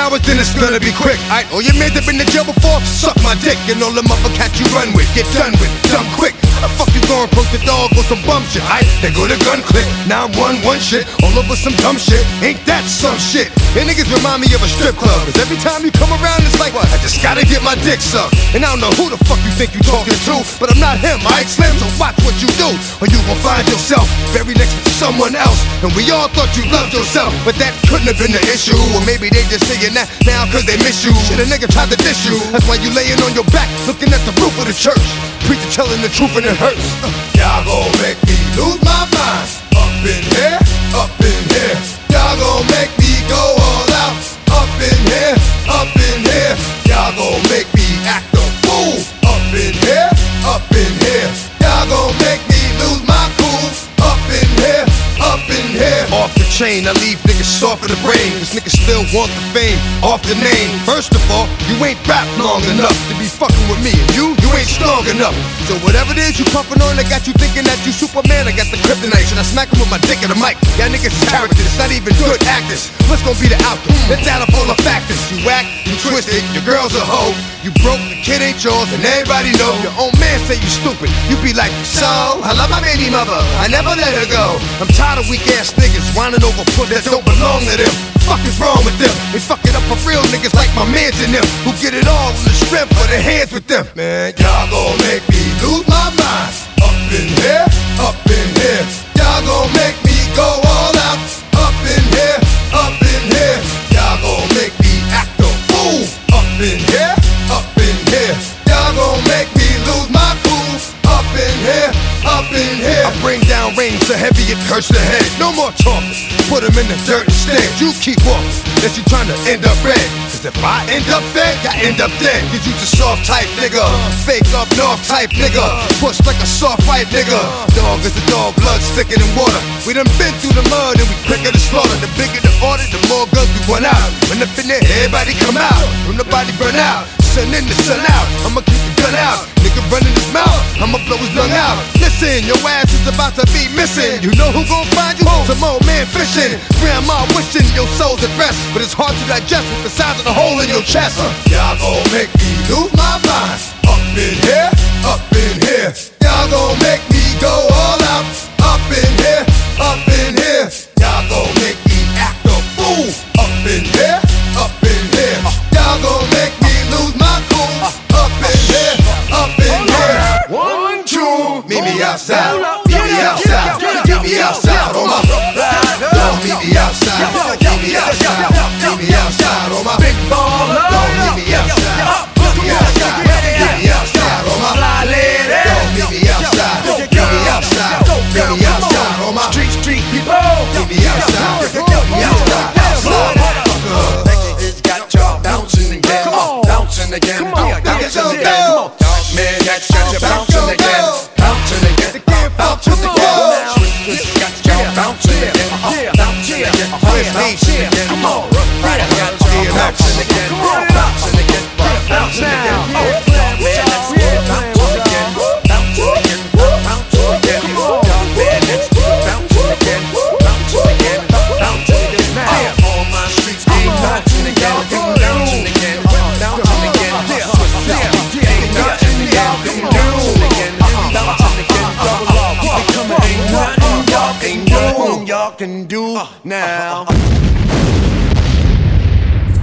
hours, then it's gonna be quick. Alright, all your mans have been to jail before, suck my dick. And all them other cats you run with, get done with, dumb quick. How the fuck you going post the dog or some bum shit? Alright, they go to gun click, 911 shit, all over some dumb shit. Ain't that some shit? And niggas remind me of a strip club, cause every time you come around it's like, what? I just gotta get my dick sucked. And I don't know who the fuck you think you talking to, but I'm not him, alright Slim, so watch what you do, or you gon' find yourself very next to someone else. And we all thought you loved yourself, but that couldn't have been the issue. Or maybe they just saying that now cause they miss you. Shit, a nigga tried to diss you, that's why you laying on your back, looking at the roof of the church. Preacher telling the truth and it hurts. Y'all gon' make me lose my mind. Up in here, up in here. Y'all gon' make me go all out. Up in here, up in here. Y'all gon' make me act a fool. Up in here, up in here. Y'all gon' make me lose my cool. Up in here, up in here. Off the chain, I leave niggas soft in the brain. Cause niggas still want the fame, off the name. First of all, you ain't rap long enough to be fucking with me. And you ain't strong enough. So whatever it is you puffin' on, I got you thinking that you Superman. I got the kryptonite, should I smack him with my dick in the mic? Y'all niggas characters, not even good actors. What's gonna be the outcome? Let's add up all the factors. You whack, you twisted, your girl's a hoe. You broke, the kid ain't yours, and everybody know. Your own man say you stupid. You be like, so, I love my baby mother, I never let her go. I'm tired of weak ass niggas whining over puss that don't belong to them. Fuck is wrong with them? They fuck it up for real niggas like my mans and them, who get it all in the strength of their hands with them. Man, y'all gon' make me lose my mind. Up in here, up in here. Y'all gon' make me go all out. Up in here, up in here. Y'all gon' make me act a fool. Up in here, up in here. Y'all gon' make me lose my cool. Up in here, up in here. I bring down rain so heavy it hurts the head. No more talking, put them in the dirt instead. You keep walking, unless you trying to end up red. Cause if I end up fed, I end up dead. Cause you a soft type nigga, fake up north type nigga, push like a soft white nigga. Dog is a dog, blood thicker than water. We done been through the mud and we quicker to slaughter. The bigger the order, the more guns we run out. When up in there, everybody come out. When the body burn out, sun in the sun out. I'ma keep the gun out, nigga running his mouth, I'ma blow his lung out. Listen, your ass is about to be missing. You know who gon' find you? Some old man fishing. Grandma wishing your soul's at rest, but it's hard to digest with the size of the hole in your chest. Y'all gon' make me lose my mind. Up in here, up in here. Y'all gon' make me go all out. Up in here, up in here. Y'all gon' make me act a fool. Up in here, up in here. Y'all gon' make me lose my cool. Up in here, up in here. 1, 2, meet me outside. Meet me outside. Meet me outside on my don't meet me outside. Meet me outside. Meet me outside on my big ball. Don't meet me outside. Meet me outside. Meet me outside on my fly lady. Don't meet me outside. Meet me outside. Meet me outside on my street people. Meet me outside. Meet me outside. It's got y'all bouncing again, bouncing again, bouncing again. Man, that's got you bouncing again, bouncing again, bouncing again. It's got y'all bouncing again, bouncing again, bouncing again. Come on, right? I got y'all bouncing again, bouncing again, bouncing again. Man, that's bouncing again, bouncing again, bouncing again. Man, that's bouncing again, bouncing again, bouncing again. Now on my streets, ain't bouncing again, bouncing again, bouncing again. Ain't bouncing again, bouncing again, bouncing again. Ain't nothing y'all can do now.